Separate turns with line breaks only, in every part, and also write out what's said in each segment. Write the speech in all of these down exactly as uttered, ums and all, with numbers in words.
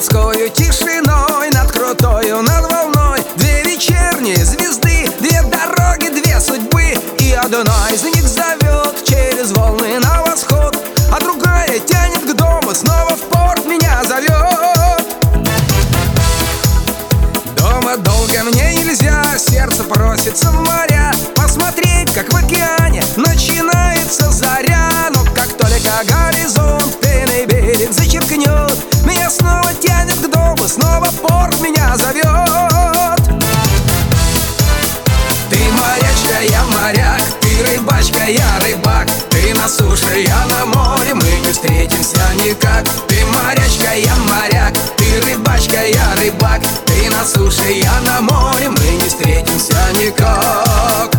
морскою тишиной, над крутою, над волной. Две вечерние звезды, две дороги, две судьбы, и одна из них зовет через волны на восход, а другая тянет к дому, снова в порт меня зовет. Дома долго мне нельзя, сердце просится в моря, посмотреть, как в океане начинается заря. Но как только горизонт пеной берег зачеркнет, меня снова тянет к дому, снова порт меня зовет. Ты морячка, я моряк, ты рыбачка, я рыбак, ты на суше, я на море, мы не встретимся никак. Ты морячка, я моряк, ты рыбачка, я рыбак, ты на суше, я на море, мы не встретимся никак.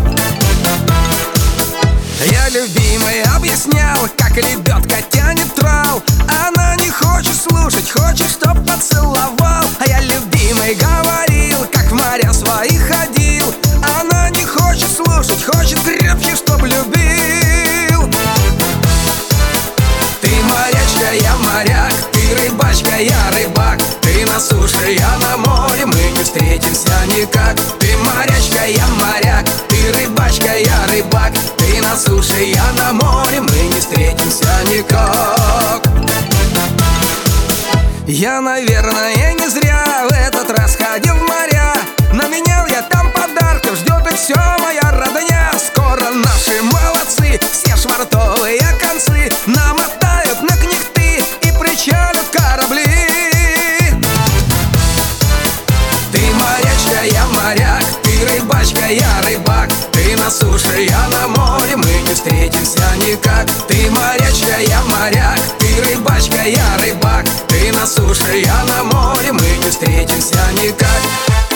Я любимой объяснял, как лебедка тянет трал. Она не хочет слушать, хочет, чтоб поцеловал. А я любимой говорил, как в моря свои ходил. Она не хочет слушать, хочет крепче, чтоб любил. Ты морячка, я моряк, ты рыбачка, я рыбак, ты на суше, я на море, мы не встретимся никак. Ты морячка, я моряк, ты рыбачка, я рыбак, ты на суше, я на море, мы не встретимся никак. Я, наверное, не зря в этот раз ходил в моря. Наменял я там подарков, ждет их все моя родня. Скоро наши молодцы все швартовые концы намотают на кнехты и причалят корабли. Ты морячка, я моряк, ты рыбачка, я рыбак, ты на суше, я на море, мы не встретимся никак. Ты морячка, я моряк, ты рыбачка, я рыбак, ты на суше, я на море, мы не встретимся никак.